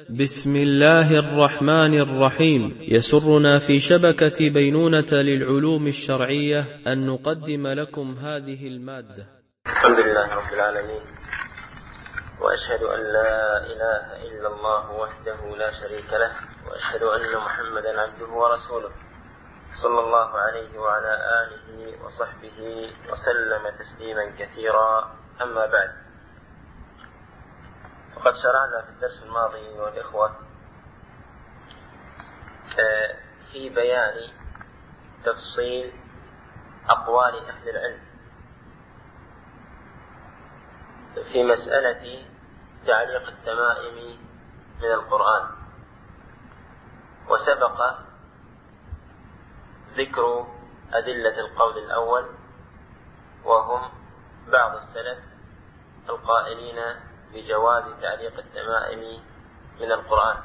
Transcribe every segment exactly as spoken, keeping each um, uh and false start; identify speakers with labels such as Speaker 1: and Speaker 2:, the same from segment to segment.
Speaker 1: بسم الله الرحمن الرحيم. يسرنا في شبكة بينونة للعلوم الشرعية أن نقدم لكم هذه المادة.
Speaker 2: الحمد لله رب العالمين، وأشهد أن لا إله إلا الله وحده لا شريك له، وأشهد أن محمدا عبده ورسوله صلى الله عليه وعلى آله وصحبه وسلم تسليما كثيرا. أما بعد، وقد شرعنا في الدرس الماضي والإخوة في بيان تفصيل أقوال أهل العلم في مسألة تعليق التمائم من القرآن، وسبق ذكر أدلة القول الأول وهم بعض السلف القائلين بجواز تعليق التمائم من القرآن،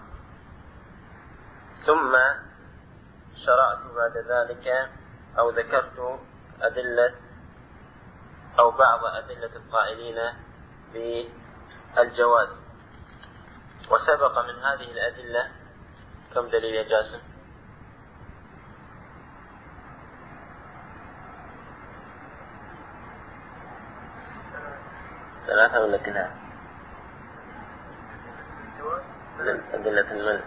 Speaker 2: ثم شرعت بعد ذلك أو ذكرت أدلة أو بعض أدلة القائلين بالجواز. وسبق من هذه الأدلة كم دليل يا جاسم؟ ثلاثة ولا كذا؟ أدلة المنع.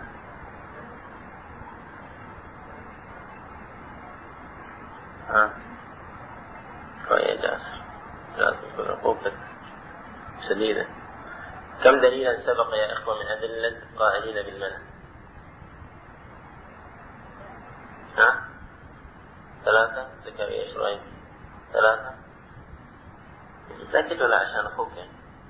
Speaker 2: ها يا جاسر، جاسر تكون عقوبتك شديدة. كم دليلا سبق يا إخوة من أدلة القائلين بالمنع؟ ها ثلاثة. زكريا ايش رأيك؟ ثلاثة. متأكد ولا عشان أخوك يعني؟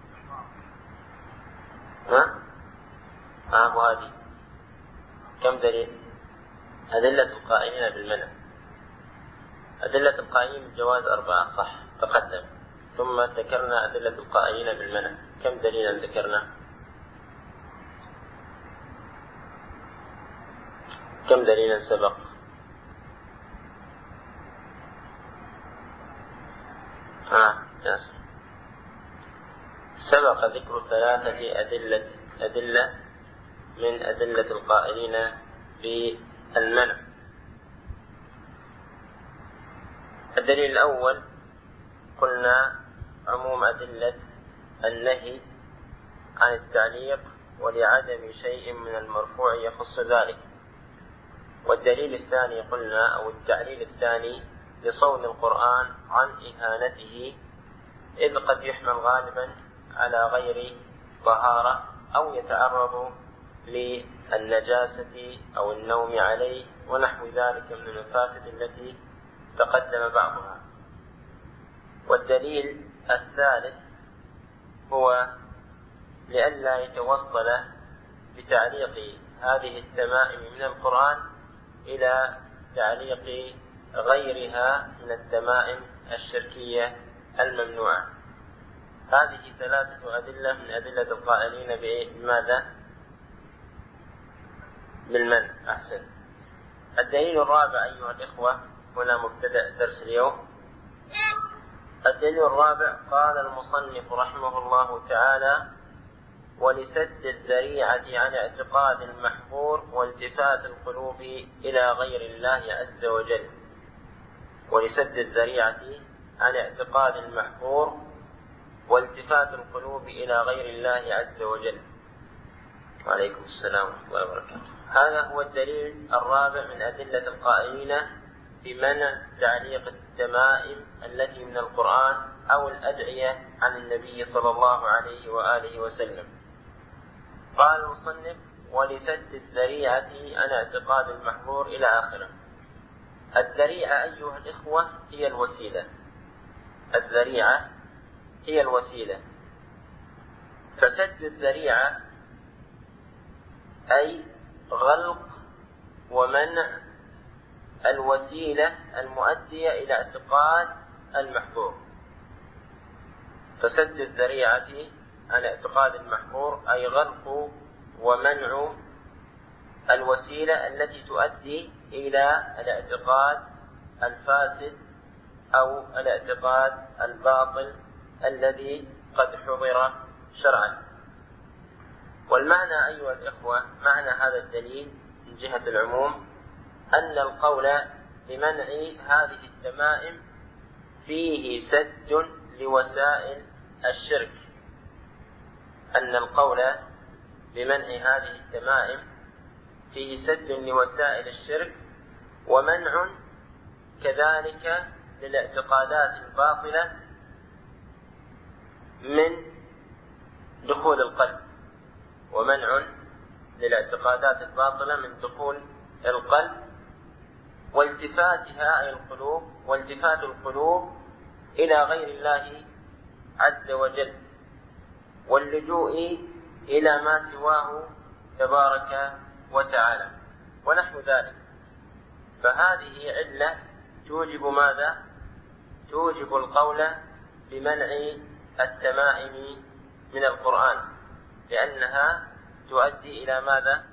Speaker 2: ها ها أبو هادي، كم دليل؟ أدلة القائلين بالمنع. أدلة القائلين بالجواز أربعة، صح، تقدم. ثم ذكرنا أدلة القائلين بالمنع، كم دليلا ذكرنا؟ كم دليلا سبق؟ ها ياسر. سبق ذكر ثلاثة أدلة أدلة من أدلة القائلين بالمنع. الدليل الأول قلنا عموم أدلة النهي عن التعليق ولعدم شيء من المرفوع يخص ذلك. والدليل الثاني قلنا أو التعليل الثاني لصون القرآن عن إهانته، إذ قد يحمل غالبا على غير طهارة أو يتعرض للنجاسة أو النوم عليه ونحو ذلك من المفاسد التي تقدم بعضها. والدليل الثالث هو لئلا يتوصل بتعليق هذه التمائم من القرآن إلى تعليق غيرها من التمائم الشركية الممنوعة. هذه ثلاثة أدلة من أدلة القائلين بماذا؟ بالمنع. أحسن. الدليل الرابع أيها الإخوة، هنا مبتدأ درس اليوم. الدليل الرابع قال المصنف رحمه الله تعالى: ولسد الذريعة عن اعتقاد المحظور والتفات القلوب إلى غير الله عز وجل. ولسد الذريعة عن اعتقاد المحظور والتفات القلوب إلى غير الله عز وجل. وعليكم السلام ورحمة الله وبركاته. هذا هو الدليل الرابع من أدلة القائلين بمنع تعليق التمائم التي من القرآن أو الأدعية عن النبي صلى الله عليه وآله وسلم. قال المصنف: ولسد الذريعة عن اعتقاد المحظور إلى آخره. الذريعة أيها الإخوة هي الوسيلة. الذريعة هي الوسيلة. فسد الذريعة أي غلق ومنع الوسيلة المؤدية إلى اعتقاد المحظور. فسد الذريعة عن اعتقاد المحظور أي غلق ومنع الوسيلة التي تؤدي إلى الاعتقاد الفاسد أو الاعتقاد الباطل الذي قد حضر شرعا. والمعنى أيها الإخوة، معنى هذا الدليل من جهة العموم أن القول بمنع هذه التمائم فيه سد لوسائل الشرك، أن القول بمنع هذه التمائم فيه سد لوسائل الشرك ومنع كذلك للاعتقادات الباطلة من دخول القلب، ومنع للاعتقادات الباطلة من دخول القلب والتفاتها أي القلوب، والتفات القلوب إلى غير الله عز وجل واللجوء إلى ما سواه تبارك وتعالى ونحو ذلك. فهذه علة توجب ماذا؟ توجب القول بمنع التمائم من القرآن، لأنها تؤدي إلى ماذا؟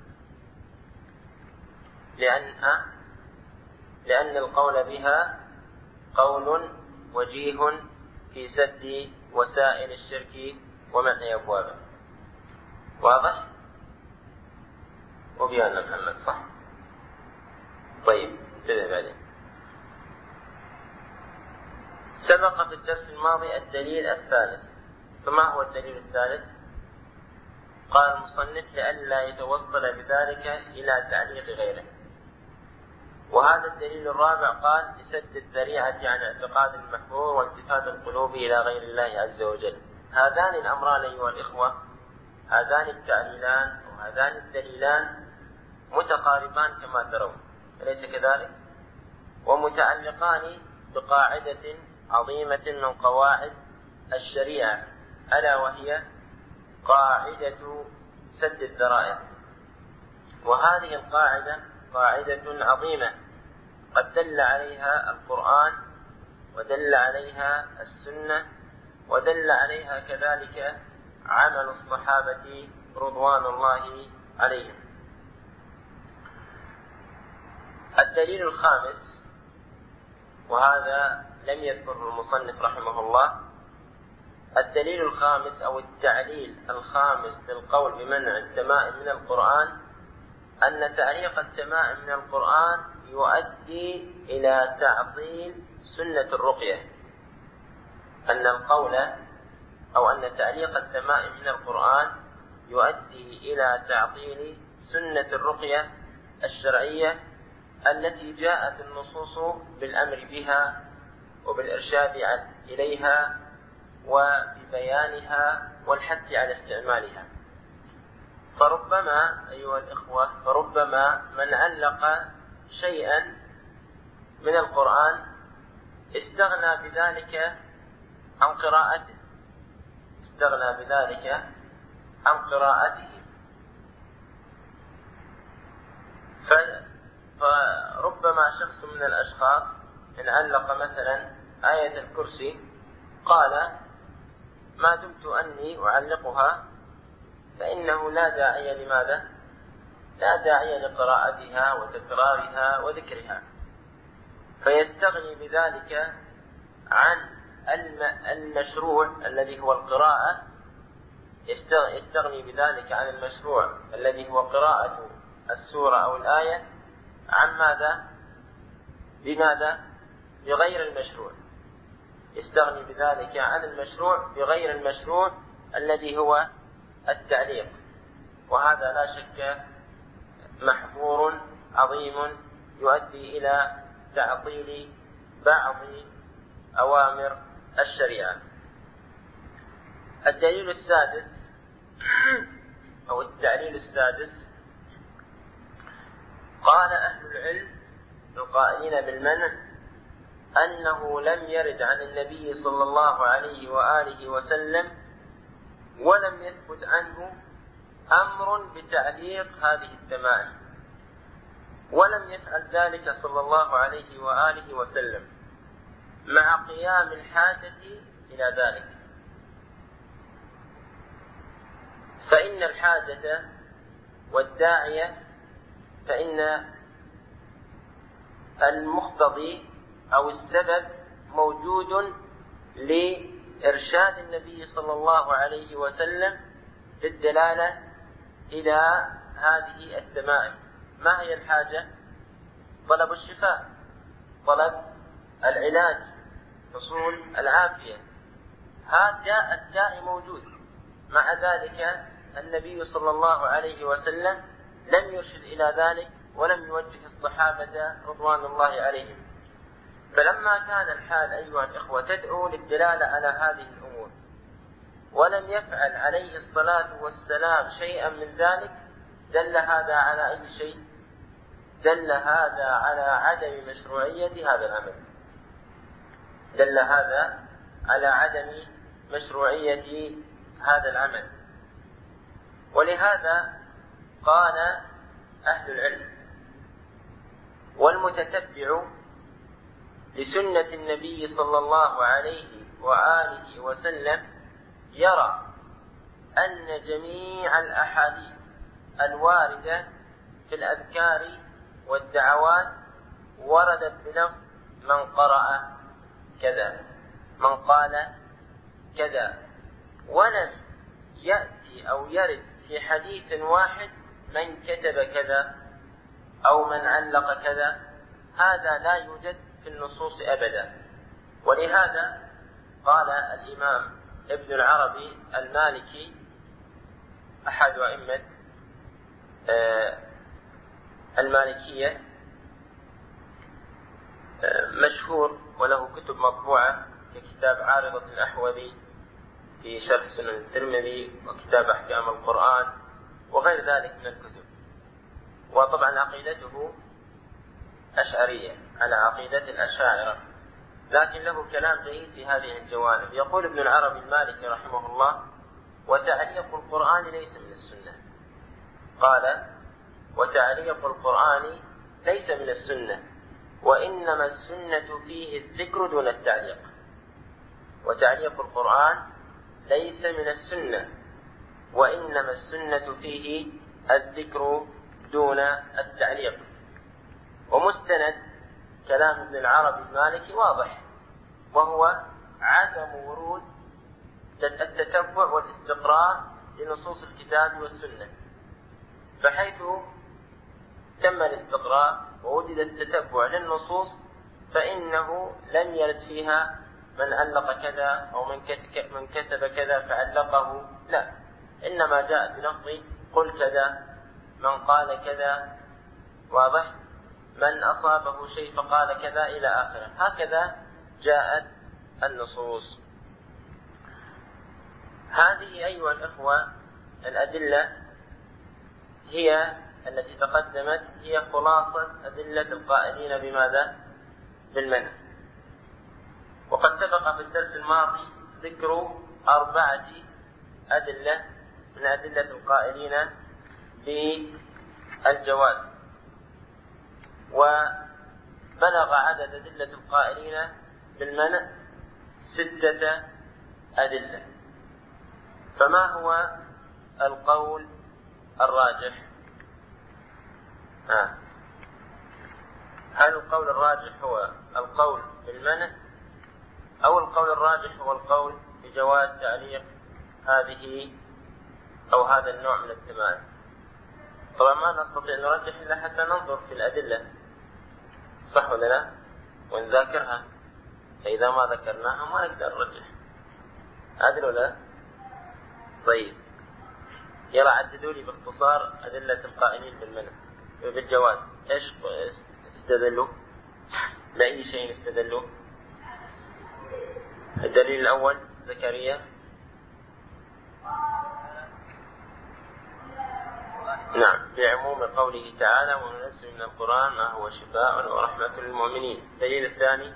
Speaker 2: لأنها لأن القول بها قول وجيه في سد وسائل الشرك ومنع أبوابه. واضح؟ وبيان محمد صح؟ طيب انتبه بعدين. سبق في الدرس الماضي الدليل الثالث، فما هو الدليل الثالث؟ قال المصنف لئلا يتوصل بذلك إلى تعليق غيره. وهذا الدليل الرابع قال لسد الذريعة عن اعتقاد المحظور والتفات القلوب إلى غير الله عز وجل. هذان الأمران أيها الإخوة، هذان التعليلان وهذان الدليلان متقاربان كما ترون، أليس كذلك؟ ومتعلقان بقاعدة عظيمة من قواعد الشريعة، ألا وهي قاعدة سد الذرائع. وهذه القاعدة قاعدة عظيمة قد دل عليها القرآن ودل عليها السنة ودل عليها كذلك عمل الصحابة رضوان الله عليهم. الدليل الخامس، وهذا لم يذكره المصنف رحمه الله، الدليل الخامس أو التعليل الخامس للقول بمنع التمائم من القرآن أن تعليق التمائم من القرآن يؤدي إلى تعطيل سنة الرقية، أن القول أو أن تعليق التمائم من القرآن يؤدي إلى تعطيل سنة الرقية الشرعية التي جاءت النصوص بالأمر بها وبالإرشاد إليها وببيانها والحث على استعمالها. فربما أيها الإخوة فربما من علق شيئا من القرآن استغنى بذلك عن قراءته استغنى بذلك عن قراءته فربما شخص من الأشخاص إن علق مثلا آية الكرسي قال ما دمت أني أعلقها فإنه لا داعي لماذا؟ لا داعي لقراءتها وتكرارها وذكرها، فيستغني بذلك عن المشروع الذي هو القراءة، يستغني بذلك عن المشروع الذي هو قراءة السورة أو الآية عن ماذا؟ بماذا؟ بغير المشروع، يستغني بذلك عن المشروع بغير المشروع الذي هو التعليق. وهذا لا شك محظور عظيم يؤدي إلى تعطيل بعض أوامر الشريعة. الدليل السادس أو التعليل السادس، قال أهل العلم القائلين بالمنع أنه لم يرد عن النبي صلى الله عليه وآله وسلم ولم يثبت عنه أمر بتعليق هذه التمائم، ولم يفعل ذلك صلى الله عليه وآله وسلم مع قيام الحاجة إلى ذلك. فإن الحاجة والداعية فإن المقتضي أو السبب موجود لإرشاد النبي صلى الله عليه وسلم بالدلالة إلى هذه التمائم. ما هي الحاجة؟ طلب الشفاء، طلب العلاج، حصول العافية. هذا الداء موجود. مع ذلك النبي صلى الله عليه وسلم لم يرشد إلى ذلك ولم يوجه الصحابة رضوان الله عليهم. فلما كان الحال أيها الإخوة تدعو للدلالة على هذه الأمور ولم يفعل عليه الصلاة والسلام شيئا من ذلك، دل هذا على أي شيء؟ دل هذا على عدم مشروعية هذا العمل، دل هذا على عدم مشروعية هذا العمل. ولهذا قال أهل العلم: والمتتبع لسنة النبي صلى الله عليه وآله وسلم يرى أن جميع الأحاديث الواردة في الأذكار والدعوات وردت بلفظ من قرأ كذا، من قال كذا، ولم يأتي أو يرد في حديث واحد من كتب كذا أو من علق كذا. هذا لا يوجد في النصوص أبدا. ولهذا قال الإمام ابن العربي المالكي أحد أئمة المالكية، مشهور وله كتب مطبوعة ككتاب عارضة الأحوذي في شرح سنن الترمذي وكتاب أحكام القرآن وغير ذلك من الكتب. وطبعا عقيدته أشعرية على عقيدة الأشاعرة، لكن له كلام جيد في هذه الجوانب. يقول ابن العربي المالكي رحمه الله: وتعليق القرآن ليس من السنة. قال: وتعليق القرآن ليس من السنة، وإنما السنة فيه الذكر دون التعليق. وتعليق القرآن ليس من السنة، وإنما السنة فيه الذكر دون التعليق. ومستند كلام ابن العربي المالكي واضح، وهو عدم ورود التتبع والاستقراء لنصوص الكتاب والسنة. فحيث تم الاستقراء ووجد التتبع للنصوص فإنه لم يرد فيها من علق كذا أو من كتب كذا فعلقه، لا، إنما جاء بلفظ قل كذا، من قال كذا، واضح، من أصابه شيء فقال كذا إلى آخره. هكذا جاءت النصوص. هذه أيها الأخوة الأدلة هي التي تقدمت، هي خلاصة أدلة القائلين بماذا؟ بالمنع. وقد سبق في الدرس الماضي ذكر أربعة أدلة من أدلة القائلين بالجواز، وبلغ عدد أدلة القائلين بالمنع ستة أدلة. فما هو القول الراجح؟ آه. هل القول الراجح هو القول بالمنع، أو القول الراجح هو القول بجواز تعليق هذه أو هذا النوع من التمائم؟ طبعا ما نستطيع أن نرجح إلا حتى ننظر في الأدلة، صح ولا لا؟ ونذاكرها، فإذا ما ذكرناها ما نقدر نرجح. عدل ولا؟ طيب، يلا عددوا لي باختصار أدلة القائلين بالمنع بالجواز. إيش استدلوا؟ لأي شيء استدلوا؟ الدليل الأول زكريا. نعم، بعموم قوله تعالى: وننزل من القرآن ما هو شفاء ورحمة للمؤمنين. الدليل الثاني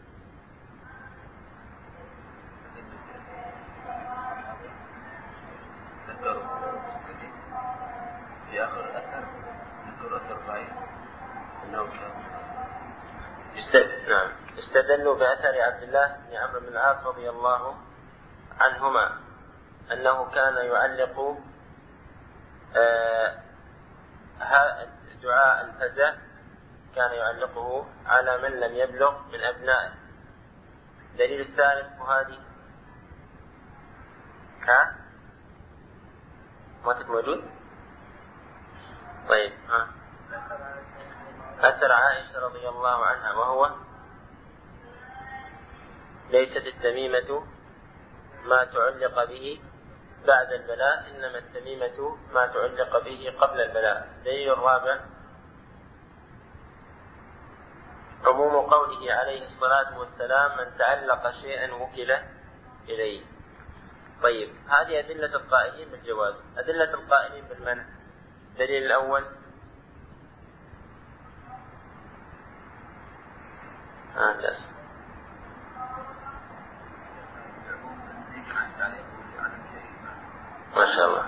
Speaker 3: في آخر الأثر ذكر أثر ضعيف أنه كان
Speaker 2: استد... نعم استدلوا بأثر عبد الله بن عمرو بن العاص رضي الله عنهما أنه كان يعلق آه دعاء الفزع، كان يعلقه على من لم يبلغ من أبنائه. الدليل الثالث وهذه ها ما موجود؟ طيب ها. أثر عائشة رضي الله عنها وهو ليست التميمة ما تعلق به بعد البلاء، إنما التميمة ما تعلق به قبل البلاء. الدليل الرابع عموم قوله عليه الصلاة والسلام من تعلق شيئا وكل إليه. طيب هذه أدلة القائلين بالجواز. أدلة القائلين بالمنع. الدليل الأول آه جاس. ما شاء الله.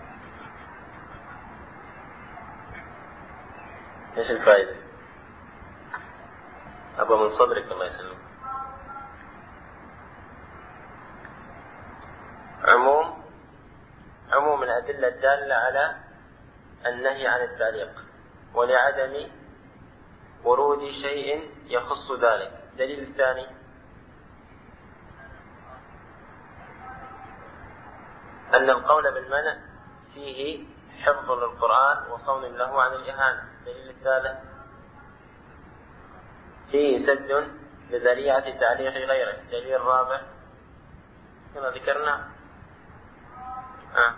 Speaker 2: ايش الفائدة؟ أبا من صدرك الله يسلمك. عموم عموم الأدلة الدالة على النهي عن التعليق ولعدم ورود شيء يخص ذلك. الدليل الثاني أن القول بالمنع فيه حفظ للقرآن وصون له عن الإهانة. الدليل الثالث فيه سد لذريعة تعليق غيره. الدليل الرابع كما ذكرنا آه.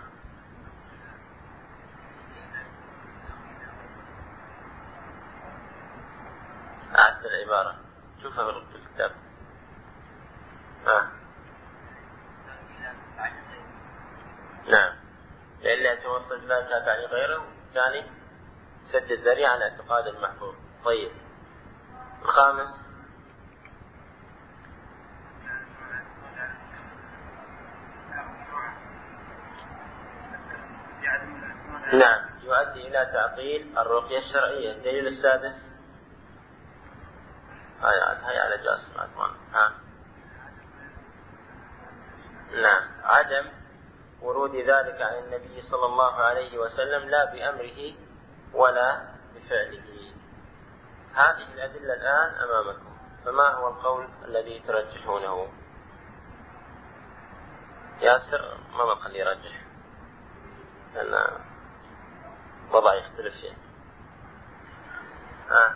Speaker 2: أعدت العبارة شوفها في الكتاب آه. نعم لئلا يتوصل ذلك تعليق غيره. الثاني سد الذريعة عن اعتقاد المحفوظ. طيب الخامس نعم يؤدي إلى تعطيل الرقية الشرعية. الدليل السادس هاي هاي على جاس ها نعم عدم ورود ذلك عن النبي صلى الله عليه وسلم لا بأمره ولا بفعله. هذه الأدلة الآن أمامكم، فما هو القول الذي ترجحونه؟ ياسر ما بخلي يرجح لأن وضع يختلف فيه. ها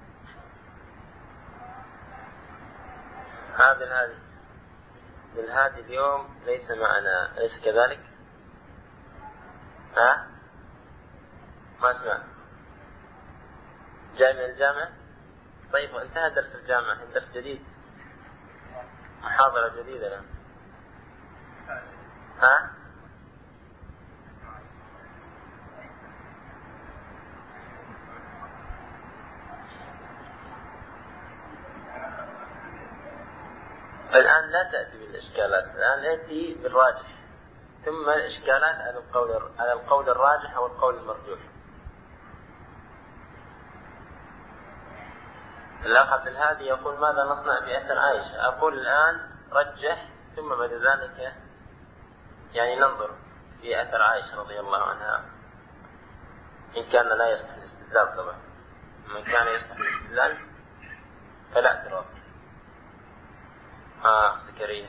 Speaker 2: هذا هذه بالهادي اليوم ليس معنا أليس كذلك؟ ها ما اسمع جاي من الجامعة؟ طيب وانتهى درس الجامعة، درس جديد محاضرة جديدة الآن. ها الآن لا تأتي بالإشكالات، الآن أتي بالراجح ثم الإشكالات على القول على القول الراجح أو القول المرجوح. الأخ عبد الهادي يقول ماذا نصنع بأثر عائشة؟ أقول الآن رجح ثم بعد ذلك يعني ننظر في أثر عائشة رضي الله عنها إن كان لا يصلح الاستدلال. طبعا من كان يصلح الاستدلال فلا اعتراض. آه سكرية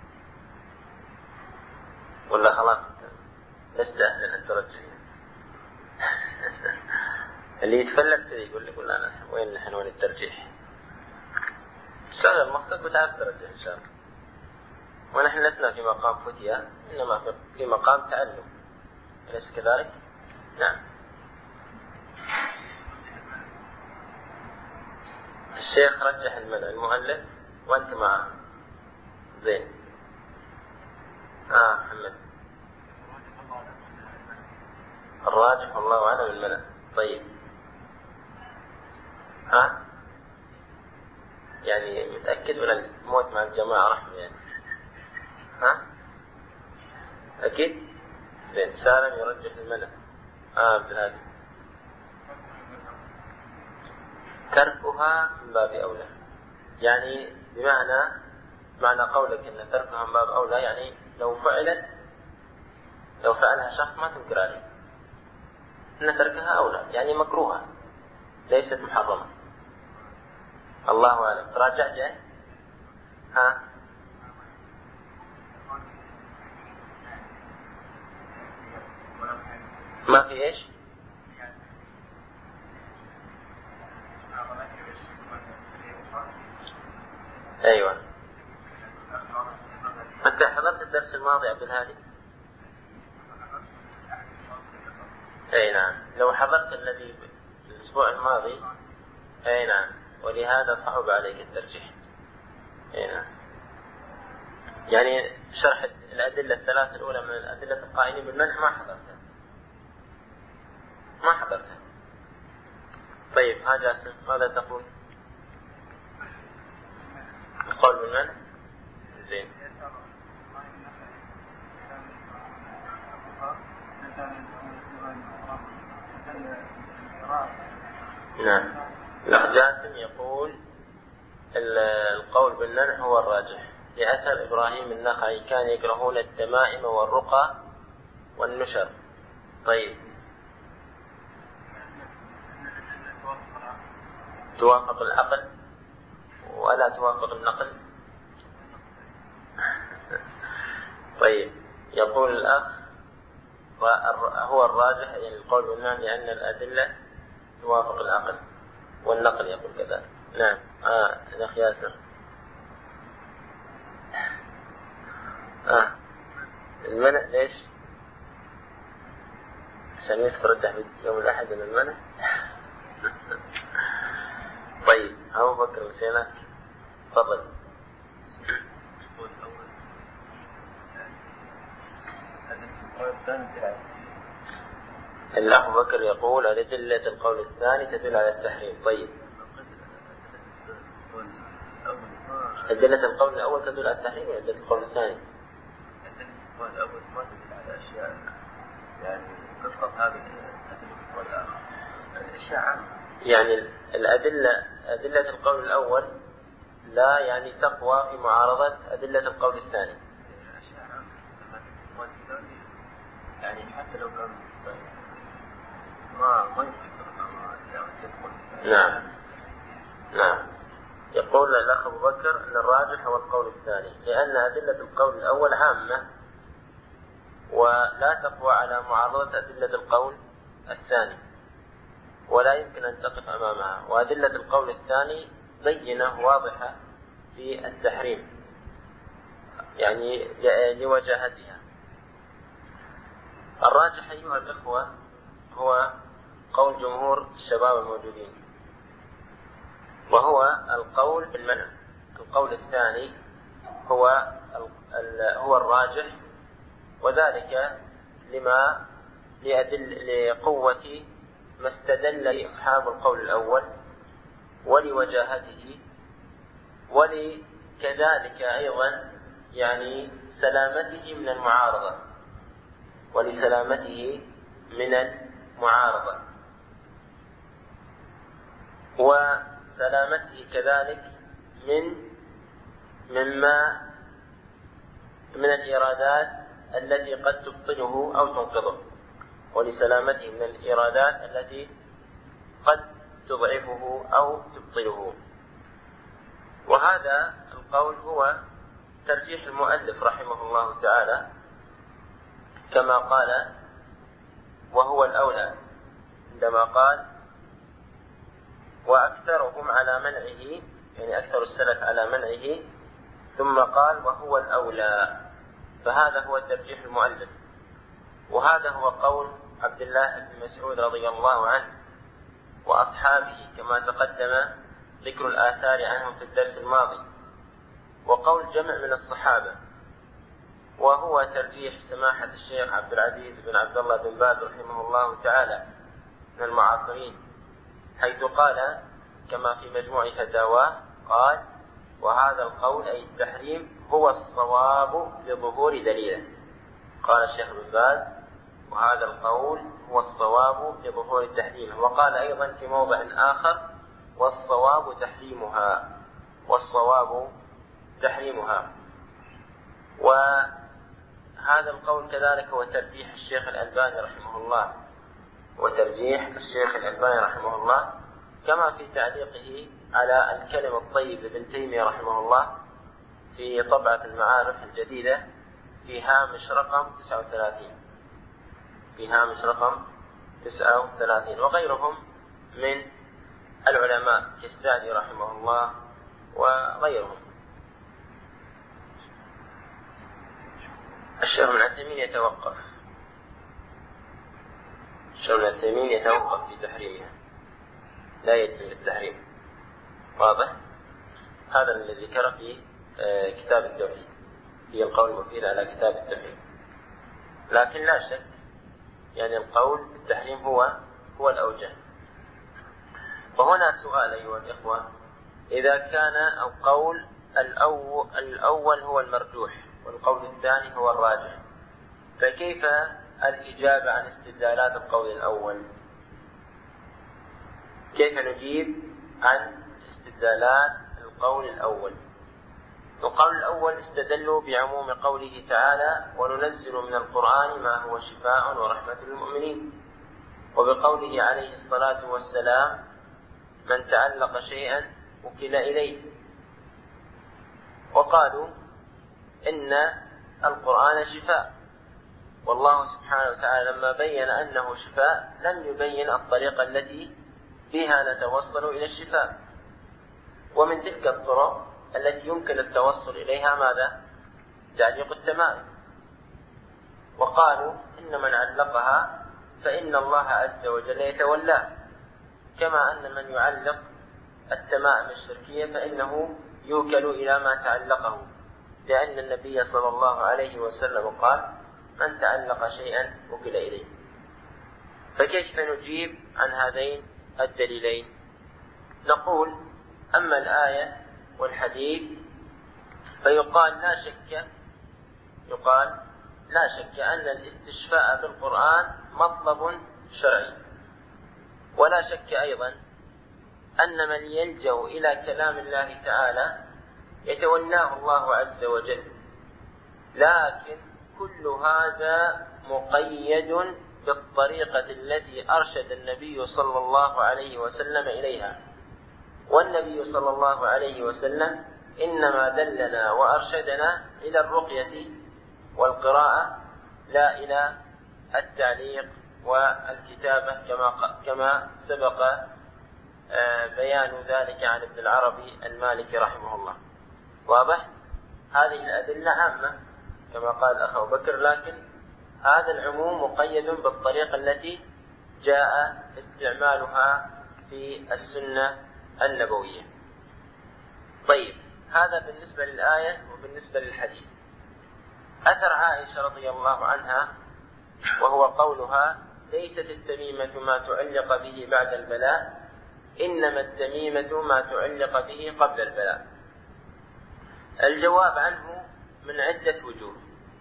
Speaker 2: ولا خلاص لست أهلا أن ترجح. اللي يتفلت يقول لك ولا أنا وين نحن وين الترجيح؟ شغل مخك وتعرف ترجح إن شاء الله. ونحن لسنا في مقام فتية إنما في مقام تعلم، أليس كذلك؟ نعم. الشيخ رجح المنع المؤلف وأنت معه زين. آه محمد الراجح والله أعلم المنع. طيب ها يعني متأكد ولا الموت مع الجماعة رحمة يعني؟ ها أكيد زين. سالم يرجح المنع. آه بهذا تركها من باب أولى، يعني بمعنى معنى قولك أن تركها من باب أولى يعني لو فعلت لو فعلها شخص ما تنكر عليه أن تركها أولى، يعني مكروهة ليست محرمة. الله أعلم. تراجع جاي ها ما في إيش الماضي عبد الهادي؟ أي نعم، لو حضرت الذي الأسبوع الماضي أي نعم، ولهذا صعب عليك الترجيح. أي نعم، يعني شرح الأدلة الثلاثة الأولى من الأدلة القائمين بالمنع ما حضرتها ما حضرتها طيب ها جاسم ماذا تقول؟ القول بالمنع زين. نعم، الأخ جاسم يقول القول بالمنع هو الراجح لأثر إبراهيم النخعي كان يكرهون التمائم والرقى والنشر. طيب توافق العقل ولا توافق النقل؟ طيب يقول الأخ هو الراجح يعني القول بالمنع لأن الأدلة توافق العقل والنقل يقول كذا. نعم آه الأخ ياسر آه المنع ليش؟ عشان يسترجح في يوم الأحد من المنع. طيب أبو بكر وسيلة تفضل. الأخ بكر يقول أدلة القول الثاني تدل على التحريم. طيب أدلة القول الأول تدل على التحريم وأدلة القول الثاني؟
Speaker 3: أدلة القول الأول ما تدل على أشياء يعني تفقط هذه أدلة القول الآخر الأشياء عامة.
Speaker 2: يعني الأدلة أدلة القول الأول لا يعني تقوى في معارضة أدلة القول الثاني.
Speaker 3: أشياء عامة يعني حتى لو كان ما ما
Speaker 2: نعم نعم. يقول الأخ أبو بكر أن الراجح هو القول الثاني لأن أدلة القول الأول عامة ولا تقوى على معارضة أدلة القول الثاني ولا يمكن أن تقف أمامها، وأدلة القول الثاني بينة واضحة في التحريم يعني لوجاهتها. الراجح أيها الإخوة هو قول جمهور الشباب الموجودين وهو القول بالمنع. القول الثاني هو هو الراجح وذلك لما لأدل لقوة ما استدل أصحاب القول الأول ولوجاهته ولكذلك أيضا يعني سلامته من المعارضة ولسلامته من المعارضة وسلامته كذلك من مما من الإرادات التي قد تبطله أو تنقضه ولسلامته من الإرادات التي قد تضعفه أو تبطله. وهذا القول هو ترجيح المؤلف رحمه الله تعالى كما قال وهو الأولى عندما قال وأكثرهم على منعه يعني أكثر السلف على منعه ثم قال وهو الأولى، فهذا هو ترجيح المؤلف وهذا هو قول عبد الله بن مسعود رضي الله عنه وأصحابه كما تقدم ذكر الآثار عنهم في الدرس الماضي وقول جمع من الصحابة وهو ترجيح سماحة الشيخ عبد العزيز بن عبد الله بن باز رحمه الله تعالى من المعاصرين حيث قال كما في مجموع فتاواه قال وهذا القول أي التحريم هو الصواب لظهور دليله. قال الشيخ بن باز وهذا القول هو الصواب لظهور التحريم. وقال أيضا في موضع آخر والصواب تحريمها والصواب تحريمها. وهذا القول كذلك هو ترجيح الشيخ الألباني رحمه الله وترجيح الشيخ الألباني رحمه الله كما في تعليقه على الكلم الطيب لابن تيمية رحمه الله في طبعة المعارف الجديدة في هامش رقم تسعة وثلاثين في هامش رقم تسعة وثلاثين وغيرهم من العلماء كالسعدي رحمه الله وغيرهم. الشيخ ابن عثيمين يتوقف الشيخ ابن عثيمين يتوقف في تحريمها، لا يجزم التحريم. واضح؟ هذا الذي ذكر في كتاب التوحيد، في القول المفيد على كتاب التوحيد. لكن لا شك يعني القول بالتحريم هو هو الأوجه. وهنا سؤال أيها الإخوة: إذا كان القول الأول, الأول هو المرجوح والقول الثاني هو الراجح، فكيف الإجابة عن استدلالات القول الأول؟ كيف نجيب عن استدلالات القول الأول؟ القول الأول استدلوا بعموم قوله تعالى: وننزل من القرآن ما هو شفاء ورحمة للمؤمنين، وبقوله عليه الصلاة والسلام: من تعلق شيئا وكل إليه. وقالوا إن القرآن شفاء، والله سبحانه وتعالى لما بين أنه شفاء لم يبين الطريقة التي بها نتوصل إلى الشفاء. ومن تلك الطرق التي يمكن التوصل إليها ماذا؟ تعليق التمائم. وقالوا إن من علقها فإن الله عز وجل يتولاه، كما أن من يعلق التمائم الشركية فإنه يوكل إلى ما تعلقه، لأن النبي صلى الله عليه وسلم قال: من تعلق شيئا وكل إليه. فكيف نجيب عن هذين الدليلين؟ نقول: أما الآية والحديث فيقال لا شك يقال لا شك أن الاستشفاء بالقرآن مطلب شرعي، ولا شك أيضا أن من يلجأ إلى كلام الله تعالى يتولاه الله عز وجل، لكن كل هذا مقيد بالطريقة التي أرشد النبي صلى الله عليه وسلم إليها. والنبي صلى الله عليه وسلم إنما دلنا وأرشدنا إلى الرقية والقراءة، لا إلى التعليق والكتابة كما كما سبق بيان ذلك عن ابن العربي المالكي رحمه الله. واضح؟ هذه الأدلة عامة كما قال الأخ أبو بكر، لكن هذا العموم مقيد بالطريقة التي جاء استعمالها في السنة النبوية. طيب، هذا بالنسبة للآية وبالنسبة للحديث. أثر عائشة رضي الله عنها وهو قولها: ليست التميمة ما تعلق به بعد البلاء، إنما التميمة ما تعلق به قبل البلاء. الجواب عنه من عدة وجوه.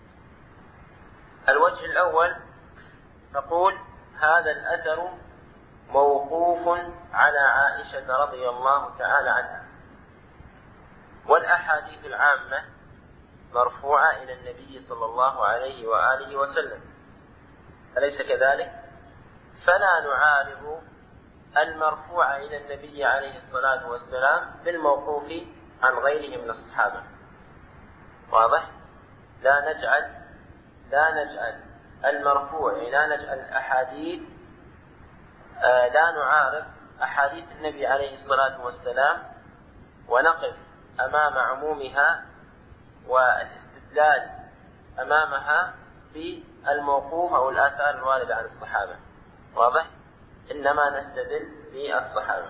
Speaker 2: الوجه الأول نقول: هذا الأثر موقوف على عائشة رضي الله تعالى عنها، والأحاديث العامة مرفوعة إلى النبي صلى الله عليه وآله وسلم، أليس كذلك؟ فلا نعارض المرفوع إلى النبي عليه الصلاة والسلام بالموقوف عن غيره من الصحابة. واضح؟ لا نجعل لا نجعل المرفوع لا نجعل الأحاديث آه لا نعارض أحاديث النبي عليه الصلاة والسلام ونقف أمام عمومها والاستدلال أمامها بالموقوف أو الآثار الواردة عن الصحابة. واضح؟ إنما نستدل بالصحابة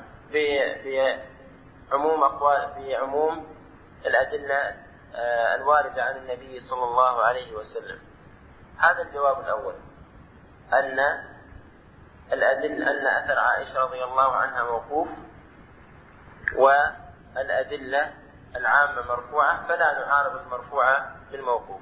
Speaker 2: بعموم أقوال بعموم الأدلة الواردة عن النبي صلى الله عليه وسلم. هذا الجواب الأول، أن الأدلة أن أثر عائشة رضي الله عنها موقوف والأدلة العامة مرفوعة، فلا نعارض المرفوعة بالموقوف.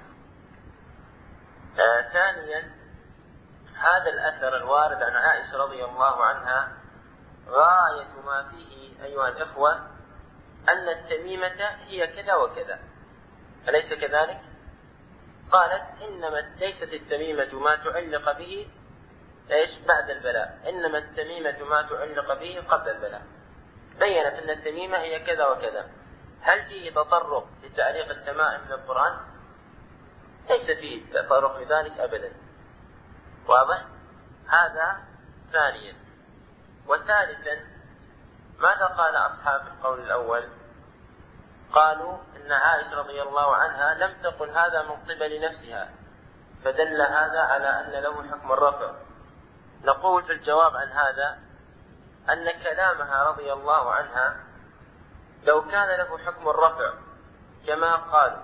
Speaker 2: آه ثانيا، هذا الأثر الوارد عن عائشة رضي الله عنها غاية ما فيه أيها الإخوة أن التميمة هي كذا وكذا، أليس كذلك؟ قالت: إنما ليست التميمة ما تعلق به إيش بعد البلاء، إنما التميمة ما تعلق به قبل البلاء. بيّنت أن التميمة هي كذا وكذا. هل فيه تطرق لتعليق التمائم من القرآن؟ ليس فيه تطرق لذلك أبدا. واضح؟ هذا ثانيا. وثالثا، ماذا قال أصحاب القول الأول؟ قالوا إن عائشة رضي الله عنها لم تقل هذا من قبل نفسها، فدل هذا على أن له حكم الرفع. نقول في الجواب عن هذا أن كلامها رضي الله عنها لو كان له حكم الرفع كما قال،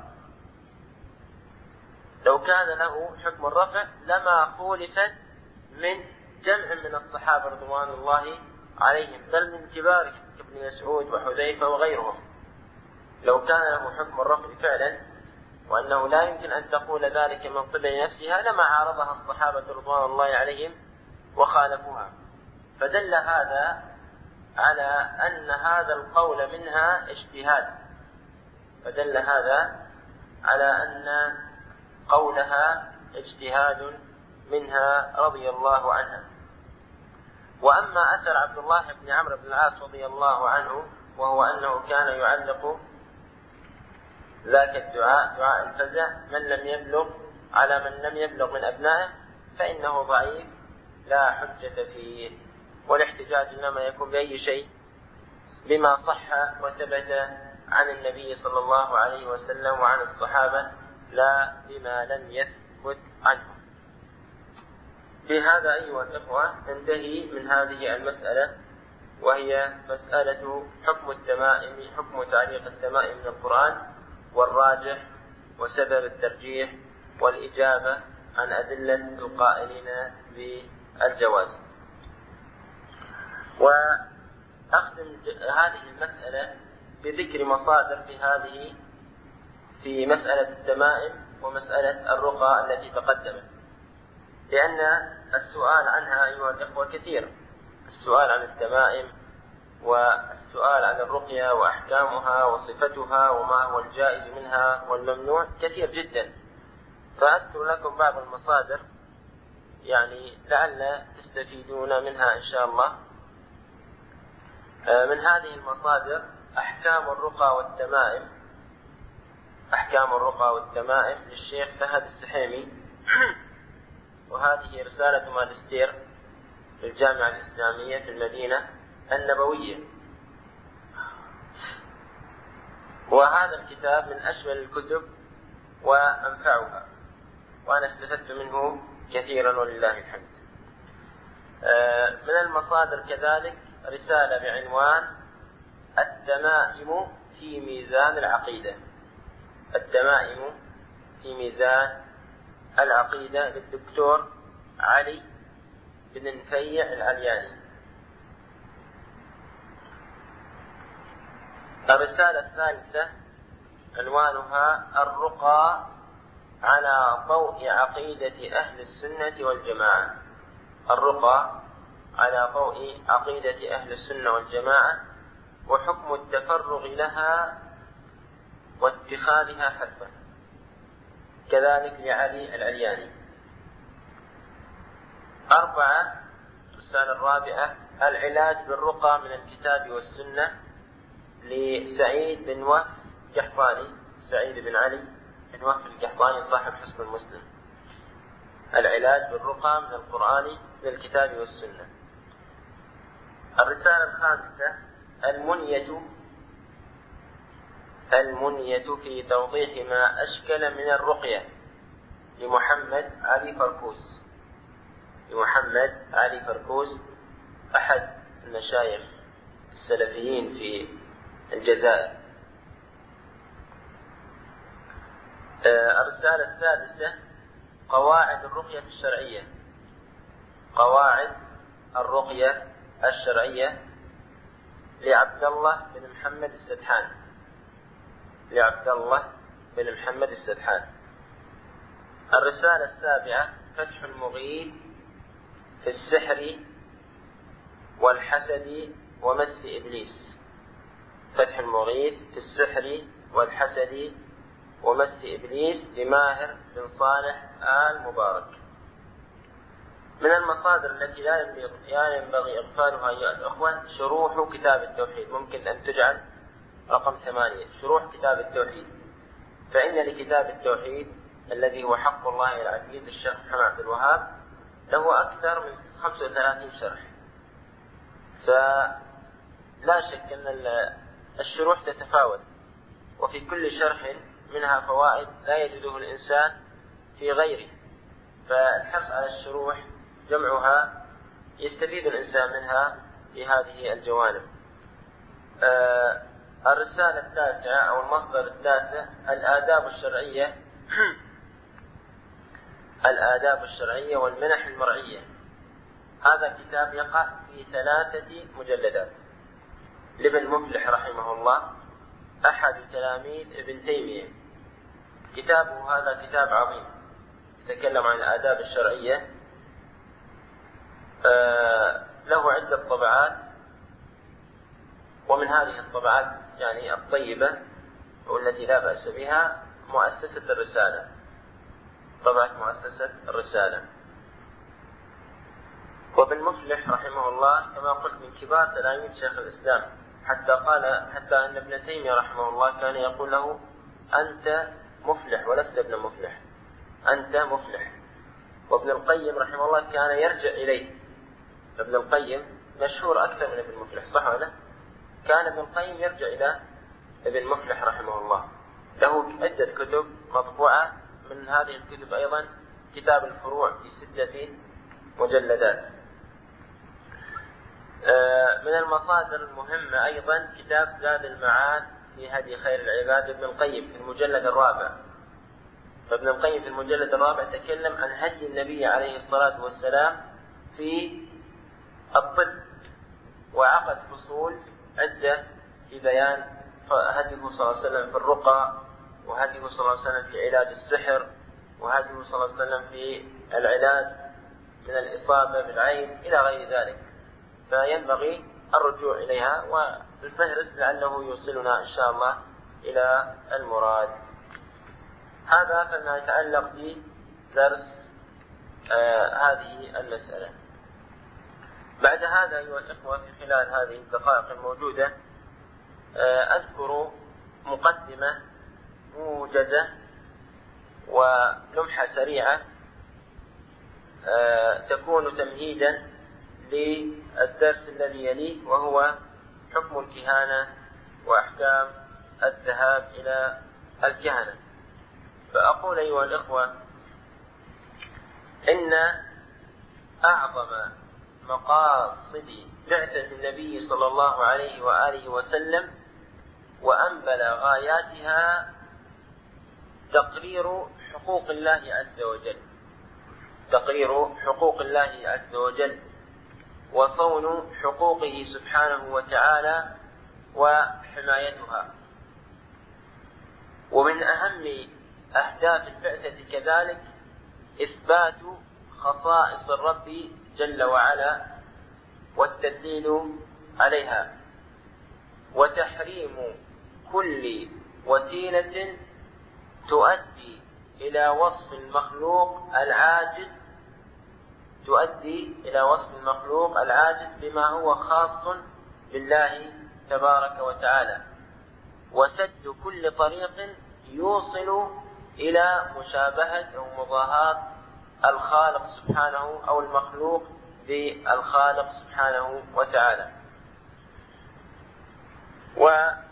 Speaker 2: لو كان له حكم الرفع لما خولفت من جمع من الصحابة رضوان الله عليهم، بل من كبارهم كابن مسعود وحذيفة وغيرهم. لو كان له حكم الرفع فعلا وأنه لا يمكن أن تقول ذلك من قبل نفسها لما عارضها الصحابة رضوان الله عليهم وخالفوها. فدل هذا على أن هذا القول منها اجتهاد، فدل هذا على أن قولها اجتهاد منها رضي الله عنها. وأما أثر عبد الله بن عمرو بن العاص رضي الله عنه وهو أنه كان يعلق ذاك الدعاء دعاء الفزع من لم يبلغ على من لم يبلغ من أبنائه فإنه ضعيف لا حجة فيه، والاحتجاج إنما يكون بأي شيء بما صح وثبت عن النبي صلى الله عليه وسلم وعن الصحابة لا بما لم يثبت عنهم. بهذا أيها الإخوة ننتهي من هذه المسألة، وهي مسألة حكم التمائم، حكم تعليق التمائم من القرآن والراجح وسبب الترجيح والإجابة عن أدلة القائلين بالجواز. وأختم هذه المسألة بذكر مصادر في هذه في مسألة التمائم ومسألة الرقى التي تقدمت، لأن السؤال عنها أيها الإخوة كثير، السؤال عن التمائم والسؤال عن الرقية وأحكامها وصفتها وما هو الجائز منها والممنوع كثير جدا. فأذكر لكم بعض المصادر يعني لعل تستفيدون منها إن شاء الله. من هذه المصادر أحكام الرقى والتمائم، أحكام الرقى والتمائم للشيخ فهد السحيمي، وهذه رسالة ماجستير في الجامعة الإسلامية في المدينة النبوية. وهذا الكتاب من أشمل الكتب وأنفعها، وأنا استفدت منه كثيرا ولله الحمد. من المصادر كذلك رسالة بعنوان التمائم في ميزان العقيدة، التمائم في ميزان العقيدة للدكتور علي بن نفيع العلياني. الرسالة الثالثة عنوانها الرقى على ضوء عقيدة أهل السنة والجماعة، الرقى على ضوء عقيدة أهل السنة والجماعة وحكم التفرغ لها واتخاذها حرفا، كذلك لعلي العلياني. أربعة، الرسالة الرابعة العلاج بالرقى من الكتاب والسنة لسعيد بن وهب القحطاني، سعيد بن علي بن وهب القحطاني صاحب حصن المسلم، العلاج بالرقى من القرآن من الكتاب والسنة. الرسالة الخامسة المنية، المنية في توضيح ما أشكل من الرقية لمحمد علي فركوس، لمحمد علي فركوس أحد المشايخ السلفيين في الجزائر. الرسالة السادسة قواعد الرقية الشرعية، قواعد الرقية الشرعية لعبد الله بن محمد السدحان، لعبد الله بن محمد السدحان. الرسالة السابعة فتح المغيث في السحر والحسد ومس إبليس، فتح المغيث في السحر والحسد ومس إبليس لماهر بن صالح آل مبارك. من المصادر التي لا ينبغي إغفالها أيها الأخوة شروح كتاب التوحيد، ممكن أن تجعل رقم ثمانية، شروح كتاب التوحيد. فإن لكتاب التوحيد الذي هو حق الله العزيز الشيخ محمد عبد الوهاب له أكثر من خمسة وثلاثين شرح، فلا شك أن الشروح تتفاوت، وفي كل شرح منها فوائد لا يجده الإنسان في غيره، فالحرص على الشروح جمعها يستفيد الإنسان منها في هذه الجوانب. آه الرسالة التاسعة أو المصدر التاسع الآداب الشرعية الآداب الشرعية والمنح المرعية. هذا كتاب يقع في ثلاثة مجلدات لابن مفلح رحمه الله أحد تلاميذ ابن تيمية. كتابه هذا كتاب عظيم يتكلم عن الآداب الشرعية. آه له عدة طبعات، ومن هذه الطبعات يعني الطيبة والتي لا بأس بها مؤسسة الرسالة، طبعة مؤسسة الرسالة. وابن مفلح رحمه الله كما قلت من كبار تلاميذ شيخ الإسلام، حتى قال حتى أن ابن تيمية رحمه الله كان يقول له أنت مفلح ولست ابن مفلح، أنت مفلح. وابن القيم رحمه الله كان يرجع إليه. ابن القيم مشهور أكثر من ابن مفلح، صح ولا؟ كان ابن القيم يرجع إلى ابن مفلح رحمه الله. له عدة كتب مطبوعة، من هذه الكتب أيضا كتاب الفروع في ستة مجلدات. من المصادر المهمة أيضا كتاب زاد المعاد في هدي خير العباد ابن القيم في المجلد الرابع. فابن القيم في المجلد الرابع تكلم عن هدي النبي عليه الصلاة والسلام في الطب، وعقد فصول عدة في بيان هديه صلى الله عليه وسلم في الرقى، وهديه صلى الله عليه وسلم في علاج السحر، وهديه صلى الله عليه وسلم في العلاج من الإصابة بالعين إلى غير ذلك. فينبغي الرجوع إليها والفهرس لعله يوصلنا إن شاء الله إلى المراد. هذا فيما يتعلق بدرس آه هذه المسألة. بعد هذا أيها الإخوة في خلال هذه الدقائق الموجودة آه أذكر مقدمة موجزة ولمحة سريعة آه تكون تمهيدا للدرس الذي يليه، وهو حكم الكهانة وأحكام الذهاب إلى الكهنة. فأقول أيها الإخوة إن أعظم مقاصد بعثة النبي صلى الله عليه وآله وسلم وأنبل غاياتها تقرير حقوق الله عز وجل، تقرير حقوق الله عز وجل وصون حقوقه سبحانه وتعالى وحمايتها. ومن أهم أهداف البعثة كذلك إثبات خصائص الرب جل وعلا والتدليل عليها، وتحريم كل وسيلة تؤدي إلى وصف المخلوق العاجز تؤدي إلى وصف المخلوق العاجز بما هو خاص بالله تبارك وتعالى، وسد كل طريق يوصل إلى مشابهة أو مضاهاة الخالق سبحانه أو المخلوق بالخالق سبحانه وتعالى. وإن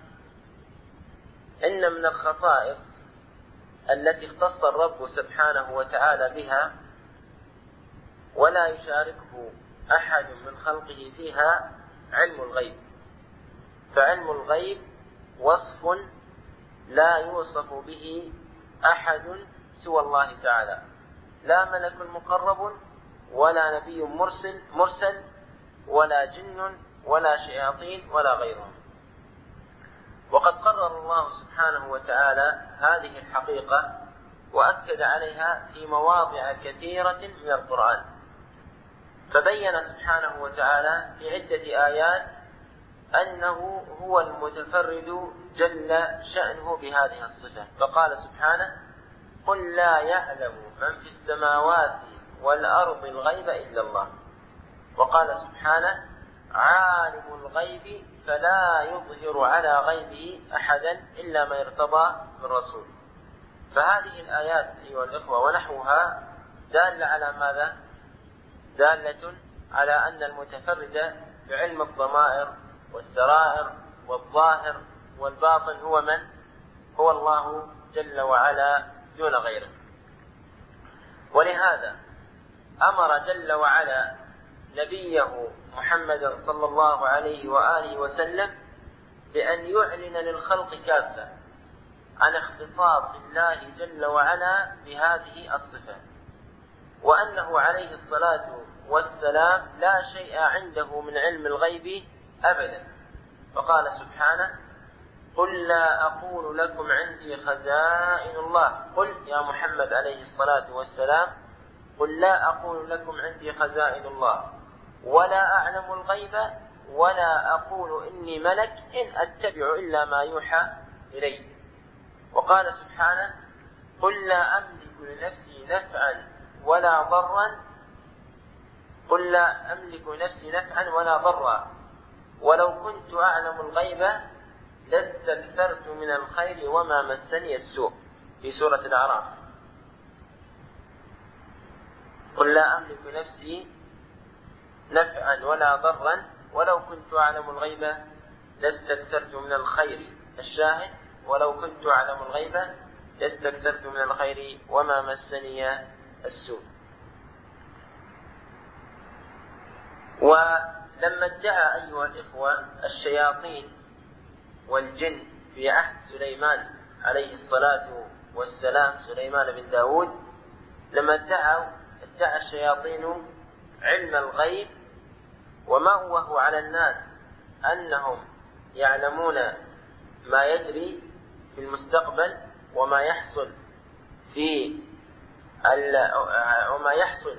Speaker 2: من الخصائص التي اختص الرب سبحانه وتعالى بها ولا يشاركه أحد من خلقه فيها علم الغيب. فعلم الغيب وصف لا يوصف به أحد سوى الله تعالى، لا ملك مقرب ولا نبي مرسل مرسل ولا جن ولا شياطين ولا غيرهم. وقد قرر الله سبحانه وتعالى هذه الحقيقة وأكد عليها في مواضع كثيرة من القرآن، فبين سبحانه وتعالى في عدة آيات أنه هو المتفرد جل شأنه بهذه الصفة. فقال سبحانه: قل لا يعلم من في السماوات والأرض الغيب إلا الله. وقال سبحانه: عالم الغيب فلا يظهر على غيبه أحدا إلا ما ارتضى من رسول. فهذه الآيات أيها الإخوة ونحوها دالة على ماذا؟ دالة على أن المتفرد بعلم الضمائر والسرائر والظاهر والباطن هو من؟ هو الله جل وعلا دون غيره. ولهذا أمر جل وعلا نبيه محمد صلى الله عليه وآله وسلم بأن يعلن للخلق كافة عن اختصاص الله جل وعلا بهذه الصفة، وأنه عليه الصلاة والسلام لا شيء عنده من علم الغيب أبدا. فقال سبحانه: قل لا أقول لكم عندي خزائن الله. قل يا محمد عليه الصلاة والسلام: قل لا أقول لكم عندي خزائن الله ولا أعلم الغيب ولا أقول إني ملك إن أتبع إلا ما يوحى إلي. وقال سبحانه: قل لا أملك لنفسي نفعا ولا ضرا قل لا أملك لنفسي نفعا ولا ضرا ولو كنت أعلم الغيب لاستكثرت من الخير وما مسني السوء، في سورة الأعراف. قل لا أملك نفسي نفعا ولا ضرا ولو كنت أعلم الغيب لاستكثرت من الخير. الشاهد: ولو كنت أعلم الغيب لاستكثرت من الخير وما مسني السوء. ولما ادعى أيها الإخوة الشياطين والجن في عهد سليمان عليه الصلاة والسلام، سليمان بن داود، لما ادعوا ادعى الشياطين علم الغيب وما هو على الناس أنهم يعلمون ما يجري في المستقبل وما يحصل في وما يحصل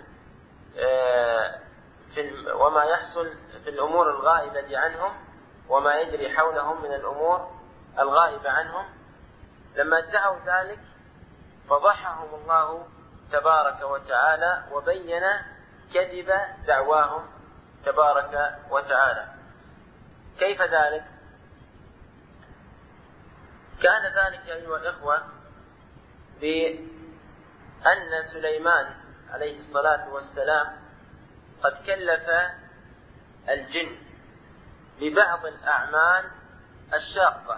Speaker 2: في وما يحصل في الأمور الغائبة عنهم وما يجري حولهم من الأمور الغائبة عنهم. لما ادعوا ذلك فضحهم الله تبارك وتعالى وبين كذب دعواهم تبارك وتعالى. كيف ذلك؟ كان ذلك أيها الإخوة بأن سليمان عليه الصلاة والسلام قد كلف الجن ببعض الأعمال الشاقة،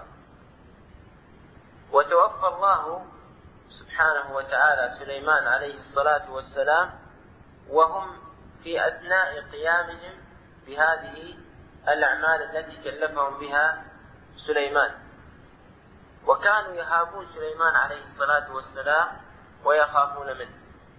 Speaker 2: وتوفى الله سبحانه وتعالى سليمان عليه الصلاة والسلام وهم في أثناء قيامهم بهذه الأعمال التي كلفهم بها سليمان، وكانوا يهابون سليمان عليه الصلاة والسلام ويخافون منه.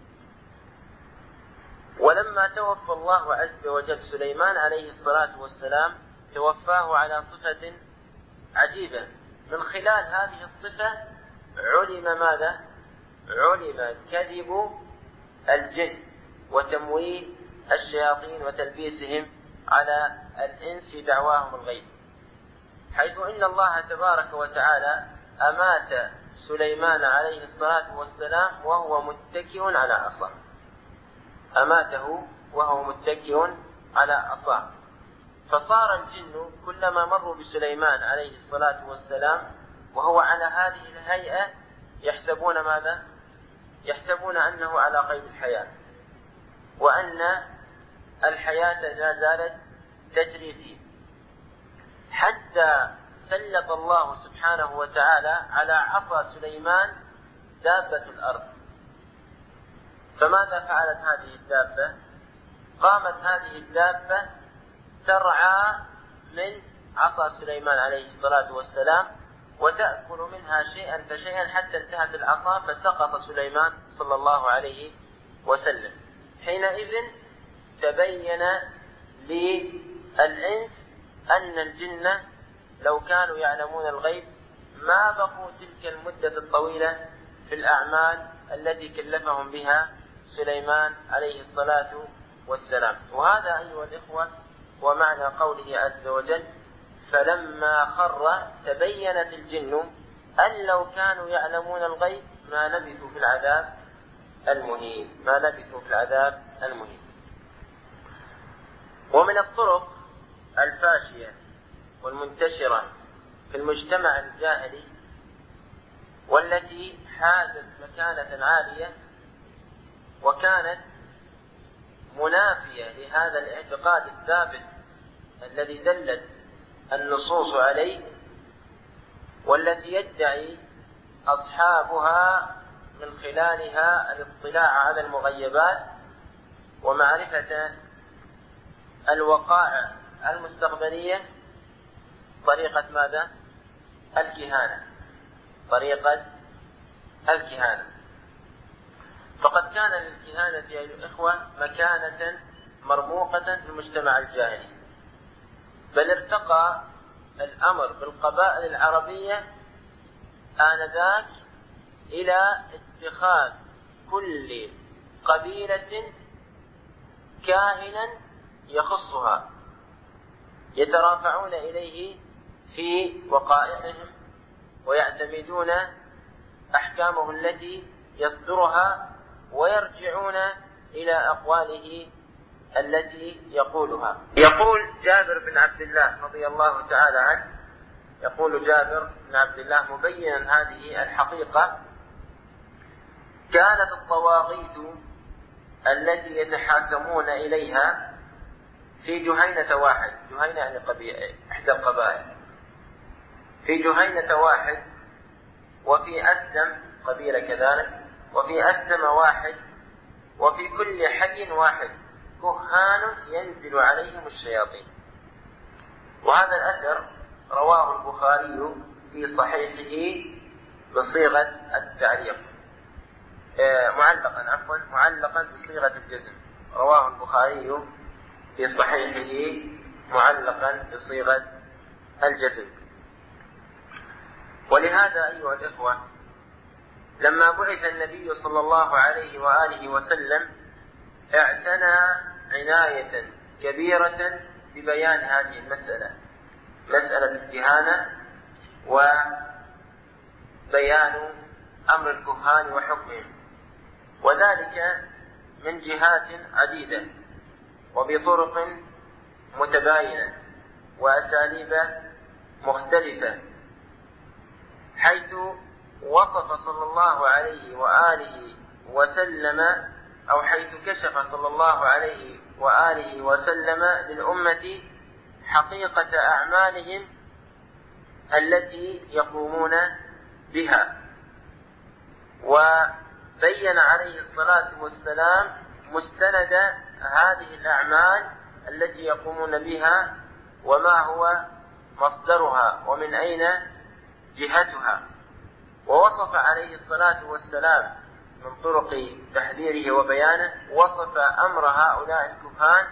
Speaker 2: ولما توفى الله عز وجل سليمان عليه الصلاة والسلام توفاه على صفة عجيبة. من خلال هذه الصفة علم ماذا؟ علم كذب الجن وتمويه الشياطين وتلبيسهم على الإنس في دعواهم الغيب، حيث إن الله تبارك وتعالى أمات سليمان عليه الصلاة والسلام وهو متكئ على عصاه، أماته وهو متكئ على عصاه. فصار الجن كلما مروا بسليمان عليه الصلاة والسلام وهو على هذه الهيئة يحسبون ماذا؟ يحسبون أنه على قيد الحياة، وأن الحياة لا زالت تجري فيه، حتى سلط الله سبحانه وتعالى على عصا سليمان دابة الأرض. فماذا فعلت هذه الدابة؟ قامت هذه الدابة ترعى من عصا سليمان عليه الصلاة والسلام وتأكل منها شيئا فشيئا حتى انتهت العصا فسقط سليمان صلى الله عليه وسلم. حينئذ تبين للإنس أن الجن لو كانوا يعلمون الغيب ما بقوا تلك المدة الطويلة في الأعمال التي كلفهم بها سليمان عليه الصلاة والسلام. وهذا أيها الإخوة ومعنى قوله عز وجل: فلما خر تبينت الجن أن لو كانوا يعلمون الغيب ما لبثوا في العذاب المهين ما لبثوا في العذاب المهين. ومن الطرق الفاشية والمنتشرة في المجتمع الجاهلي والتي حازت مكانة عالية وكانت منافية لهذا الاعتقاد الثابت الذي دلت النصوص عليه، والتي يدعي أصحابها من خلالها الاطلاع على المغيبات ومعرفة الوقائع المستقبلية طريقة ماذا؟ الكهانة، طريقة الكهانة. فقد كان للكهانة يا الإخوة مكانة مرموقة في المجتمع الجاهلي، بل ارتقى الأمر بالقبائل العربية آنذاك إلى اتخاذ كل قبيلة كاهنا يخصها يترافعون إليه في وقائعهم ويعتمدون أحكامه التي يصدرها ويرجعون إلى أقواله التي يقولها. يقول جابر بن عبد الله رضي الله تعالى عنه، يقول جابر بن عبد الله مبينا هذه الحقيقة: كانت الطواغيت التي يتحاكمون إليها في جهينة واحد، جهينة يعني قبيلة إحدى القبائل، في جهينة واحد، وفي أسلم قبيلة كذلك، وفي أسلم واحد، وفي كل حي واحد كهان ينزل عليهم الشياطين. وهذا الأثر رواه البخاري في صحيحه بصيغة التعليق، معلقا عفوا معلقا بصيغة الجزم، رواه البخاري في صحيحه معلقا بصيغة الجزم. ولهذا أيها الإخوة لما بعث النبي صلى الله عليه وآله وسلم اعتنى عناية كبيرة ببيان هذه المسألة، مسألة الكهانة، وبيان أمر الكهان وحكمهم، وذلك من جهات عديدة وبطرق متباينة وأساليب مختلفة، حيث وصف صلى الله عليه وآله وسلم أو حيث كشف صلى الله عليه وآله وسلم للأمة حقيقة أعمالهم التي يقومون بها، وبين عليه الصلاة والسلام مستند هذه الأعمال التي يقومون بها وما هو مصدرها ومن أين جهتها. ووصف عليه الصلاة والسلام من طرق تحذيره وبيانه، وصف أمر هؤلاء الكهان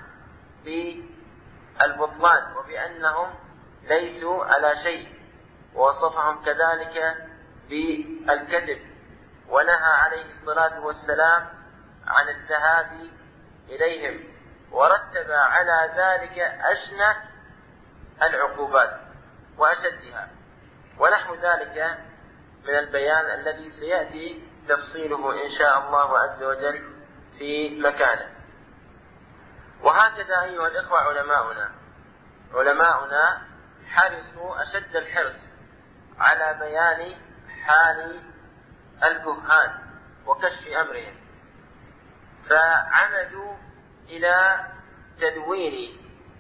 Speaker 2: بالبطلان وبأنهم ليسوا على شيء، ووصفهم كذلك بالكذب، ونهى عليه الصلاة والسلام عن الذهاب إليهم، ورتب على ذلك أشنع العقوبات وأشدها، ونحو ذلك من البيان الذي سيأتي تفصيله إن شاء الله عز وجل في مكانه. وهكذا أيها الإخوة علماؤنا علماؤنا حرصوا أشد الحرص على بيان حال الكهان وكشف أمرهم، فعمدوا إلى تدوين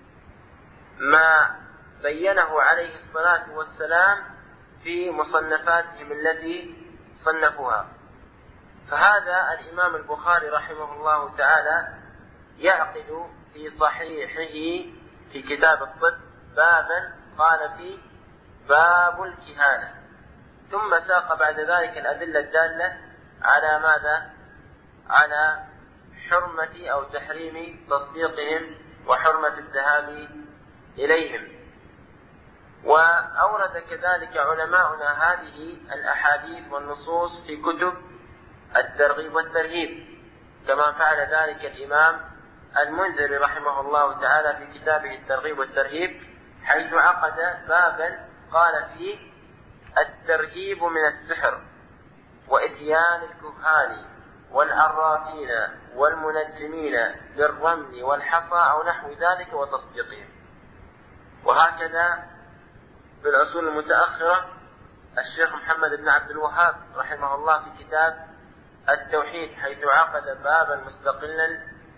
Speaker 2: ما بينه عليه الصلاة والسلام في مصنفاتهم التي صنفوها. فهذا الإمام البخاري رحمه الله تعالى يعقد في صحيحه في كتاب الطب بابا قال فيه باب الكهانة، ثم ساق بعد ذلك الأدلة الدالة على ماذا؟ على حرمة أو تحريم تصديقهم وحرمة الذهاب إليهم. وأورد كذلك علماؤنا هذه الأحاديث والنصوص في كتب الترغيب والترهيب، كما فعل ذلك الإمام المنذري رحمه الله تعالى في كتابه الترغيب والترهيب، حيث عقد بابا قال فيه الترهيب من السحر وإتيان الكهان والعرافين والمنجمين بالرمل والحصى أو نحو ذلك وتصديقهم. وهكذا في العصور المتأخرة الشيخ محمد بن عبد الوهاب رحمه الله في كتاب التوحيد، حيث عقد بابا مستقلا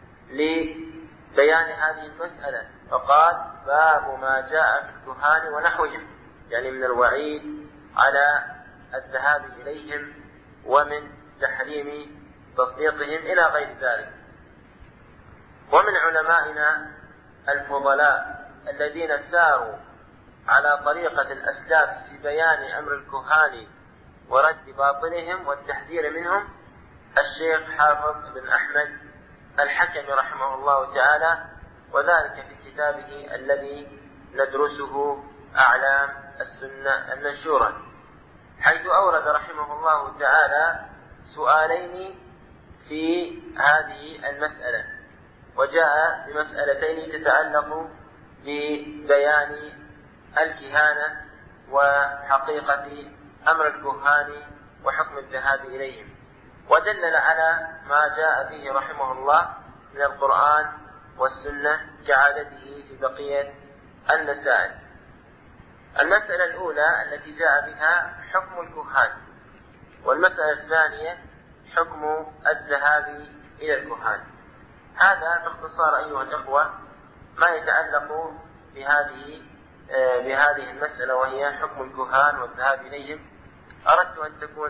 Speaker 2: لبيان هذه المسألة، فقال باب ما جاء في الكهان ونحوهم، يعني من الوعيد على الذهاب إليهم ومن تحريم تصديقهم إلى غير ذلك. ومن علمائنا الفضلاء الذين ساروا على طريقة الأسلاف في بيان أمر الكهان ورد باطلهم والتحذير منهم الشيخ حافظ بن أحمد الحكمي رحمه الله تعالى، وذلك في كتابه الذي ندرسه أعلام السنة المنشورة، حيث أورد رحمه الله تعالى سؤالين في هذه المسألة، وجاء بمسألتين تتعلق ببيان الكهانة وحقيقة أمر الكهان وحكم الذهاب إليهم، ودلل على ما جاء به رحمه الله من القرآن والسنة كعادته في بقية المسائل. المسألة الأولى التي جاء بها حكم الكهان، والمسألة الثانية حكم الذهاب إلى الكهان. هذا باختصار أيها الأخوة ما يتعلق بهذه بهذه المسألة، وهي حكم الكهان والذهاب إليهم. أردت أن تكون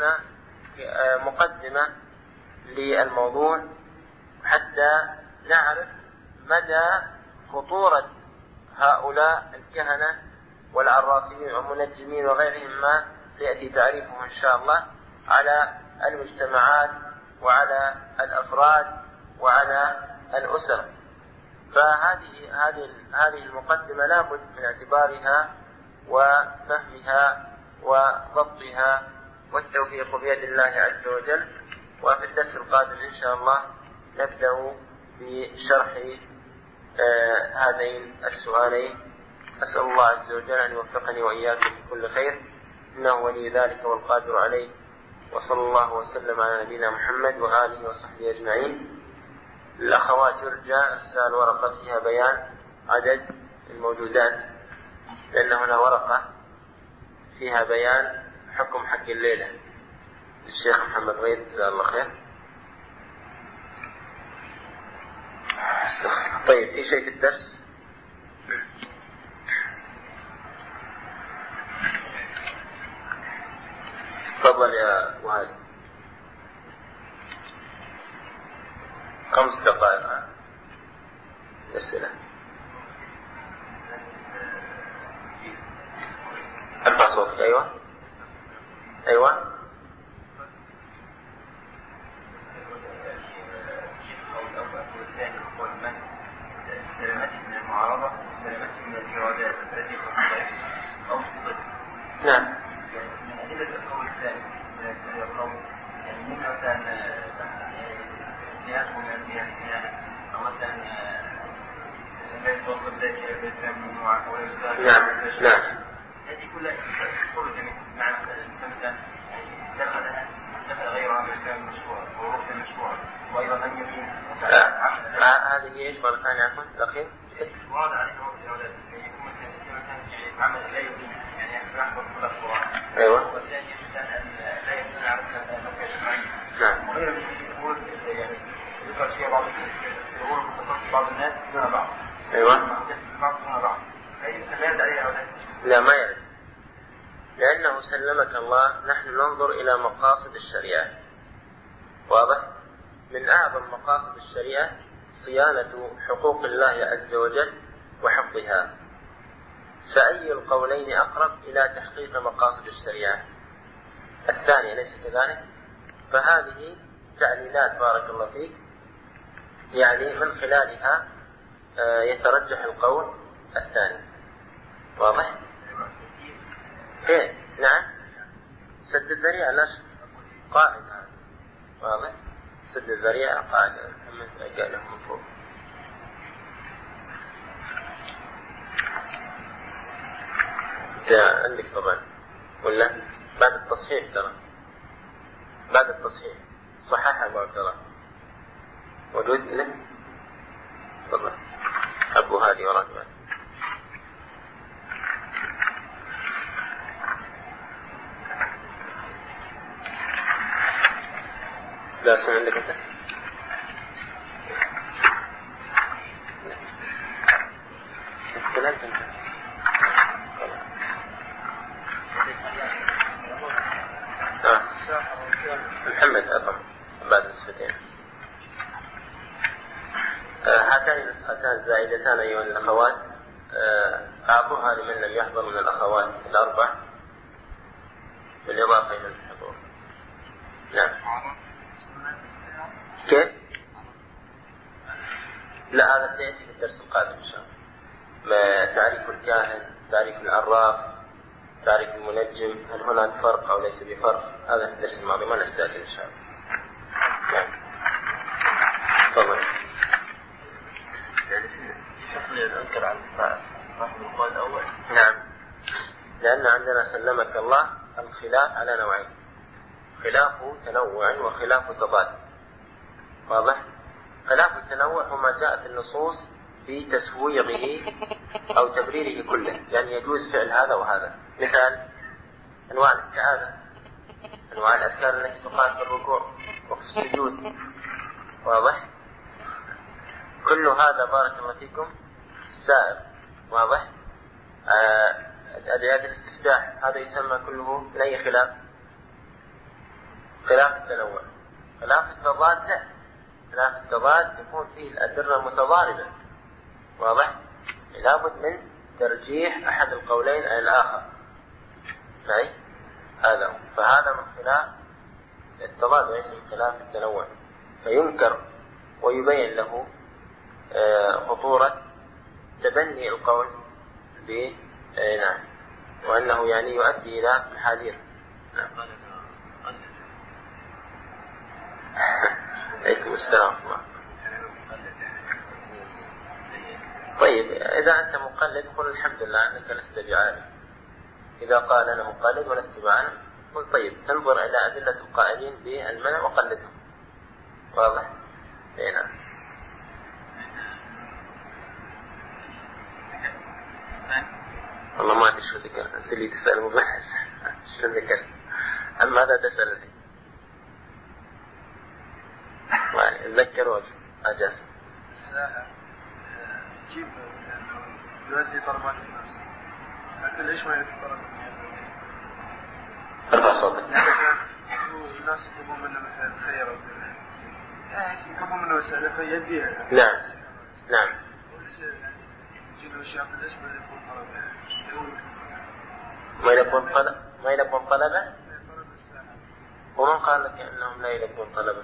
Speaker 2: مقدمة للموضوع حتى نعرف مدى خطورة هؤلاء الكهنة والعرافين والمنجمين وغيرهم ما سيأتي تعريفه إن شاء الله على المجتمعات وعلى الأفراد وعلى الأسر. فهذه هذه هذه المقدمة لا بد من اعتبارها وفهمها وضبطها، والتوفيق بيد الله عز وجل. وفي الدرس القادم إن شاء الله نبدأ بشرح آه هذين السؤالين. أسأل الله عز وجل أن يوفقني وإياكم بكل خير، إنه ولي ذلك والقادر عليه. وصلى الله وسلم على نبينا محمد وآله وصحبه أجمعين. الأخوات يرجى إرسال ورقة فيها بيان عدد الموجودات، لأن هنا ورقة فيها بيان حكم حق الليلة الشيخ محمد غيث جزاه الله خير. طيب، في شيء في الدرس؟ تفضل يا وهادي. خمس دقائق أسئلة. ارفع صوتك. أيوة أيوة نعم.
Speaker 3: من أدلة القول الثاني من القول يعني منها مثلا جهات من الجهات أو مثلا لا يتوصل ذلك إلى ممنوع ولا يساعد.
Speaker 2: نعم نعم.
Speaker 3: هذه كلها خروج مع مثلا دخل دخل غيرها من كان مشروع ورفض المشروع وأيضا لم يكن.
Speaker 2: هذه ايش مرة ثانية عفوا الأخير؟
Speaker 3: ورد عليه الأولاد يكون مثلا يعني عمل لا يبين يعني يحفظ كل القرآن.
Speaker 2: أيوة.
Speaker 3: والثاني لا يكون عارف المكان معين.
Speaker 2: نعم.
Speaker 3: وغير يقول يعني يقول في بعض يقول مختص بعض الناس دون بعض.
Speaker 2: أيوة.
Speaker 3: بعض دون بعض. لا يرد عليه أولاد.
Speaker 2: لا ما يرد، لأنه سلمك الله نحن ننظر إلى مقاصد الشريعة. واضح؟ من أعظم مقاصد الشريعة صيانة حقوق الله عز وجل وحفظها، فأي القولين أقرب إلى تحقيق مقاصد الشريعة؟ الثانية ليس كذلك؟ فهذه تعليلات بارك الله فيك يعني من خلالها يترجح القول الثاني. واضح؟ إيه نعم. سد الذريعة لا شك قاعدة. واضح؟ سد الذريعة قاعدة محمد قاله من فوق. انت عندك طبعا ولا بعد التصحيح؟ ترى بعد التصحيح صححها بعد ترى موجود له. تفضل أبو هادي وراك بعد. لا سمع عندك انت. انت اه محمد أطم بعد نسختين. هاتان النسختان زائدتان أيها الأخوات، أعطوها لمن لم يحضر من الأخوات الأربع بالإضافة إلى الحضور. نعم. كيف؟ لا، هذا سيأتي في الدرس القادم إن شاء الله. تعريف الكاهن، تعريف العراف، تعريف المنجم، هل هناك فرق أو ليس بفرق؟ هذا في الدرس الماضي، ما نستعجل إن شاء الله. نعم. تفضل.
Speaker 3: أذكر عن صاحب القول الأول.
Speaker 2: نعم، لأن عندنا سلمك الله الخلاف على نوعين، خلاف تنوع وخلاف تضاد. واضح؟ خلاف التنوع هو ما جاءت النصوص في تسويغه أو تبريره كله، يعني يجوز فعل هذا وهذا. مثال أنواع الاستعاذة، أنواع الأذكار التي تقال في الركوع وفي السجود. واضح؟ كل هذا بارك الله فيكم سائر. واضح؟ أدعيات الاستفتاح هذا يسمى كله من أي خلاف؟ خلاف التنوع. خلاف التضاد لا، خلاف التضاد يكون فيه الأدلة متضاربة. واضح؟ لابد من ترجيح أحد القولين على الآخر. معي؟ هذا هو. فهذا من خلاف التضاد وليس من خلاف التنوع، فينكر ويبين له خطورة تبني القول ب نعم، وأنه يعني يؤدي إلى محاذير. نعم. عليكم السلام. طيب، إذا أنت مقلد قل الحمد لله أنك لست بعالم. إذا قال أنا مقلد ولست بعالم قل طيب انظر إلى أدلة القائلين بالمنع وقلدهم. واضح؟ نعم. والله ما أدري شو ذكر، أنت اللي تسأل مباحث شو ذكر، أما هذا تسأل لي اتذكر وجه أجاز
Speaker 4: الساحة جيب يؤدي طلبات الناس، لكن ليش ما يؤدي طلبات الناس؟
Speaker 2: ارفع صوتك.
Speaker 4: الناس يطلبون منه مثلا خير أو كذا، يطلبون منه مسألة فيؤديها.
Speaker 2: نعم نعم.
Speaker 4: جيب الشياطين ليش ما يكون طلبة؟
Speaker 2: ما يلبون طلب ما يلبون طلبة؟ ومن قال لك أنهم لا يلبون طلبة؟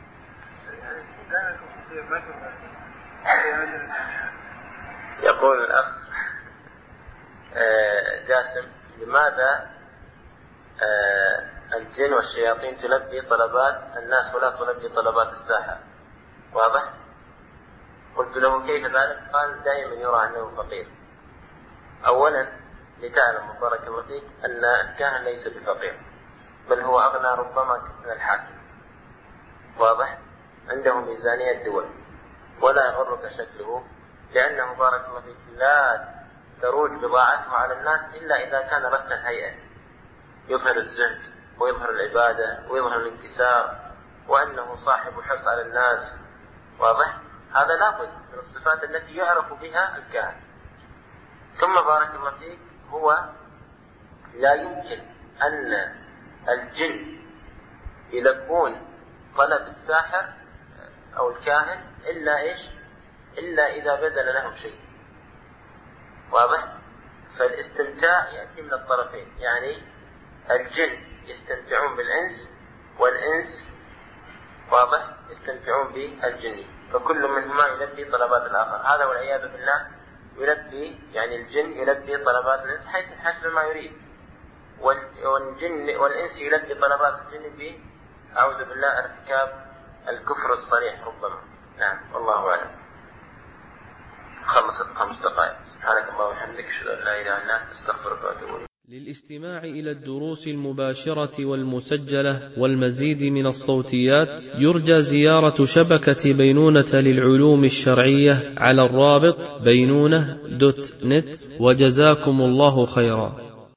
Speaker 2: يقول الأخ جاسم لماذا الجن والشياطين تلبي طلبات الناس ولا تلبي طلبات الساحة؟ واضح؟ قلت له كيف ذلك؟ قال دائما يرى أنه فقير. أولا لتعلم بارك الله فيك أن الكاهن ليس بفقير، بل هو أغنى ربما من الحاكم. واضح؟ عنده ميزانية دول ولا يغرك شكله، لأنه بارك الله فيك لا تروج بضاعته على الناس إلا إذا كان رث الهيئة، يظهر الزهد ويظهر العبادة ويظهر الانكسار وأنه صاحب حرص على الناس. واضح؟ هذا لابد من الصفات التي يعرف بها الكاهن. ثم بارك الله فيك هو لا يمكن أن الجن يلبون طلب الساحر أو الكاهن إلا إيش؟ إلا إذا بذل لهم شيء. واضح؟ فالاستمتاع يأتي من الطرفين، يعني الجن يستمتعون بالإنس والإنس واضح يستمتعون بالجن، فكل منهما يلبي طلبات الآخر. هذا والعياذ بالله يلبي يعني الجن يلبي طلبات الإنس حيث حسب ما يريد، والجن والإنس يلبي طلبات الجن ب أعوذ بالله ارتكاب الكفر الصريح ربما. نعم والله أعلم. خلصت خمس دقائق. سبحانك اللهم وبحمدك أشهد أن لا إله إلا أنت أستغفرك وأتوب إليك.
Speaker 1: للاستماع إلى الدروس المباشرة والمسجلة والمزيد من الصوتيات يرجى زيارة شبكة بينونة للعلوم الشرعية على الرابط بينونة دوت نت، وجزاكم الله خيرا.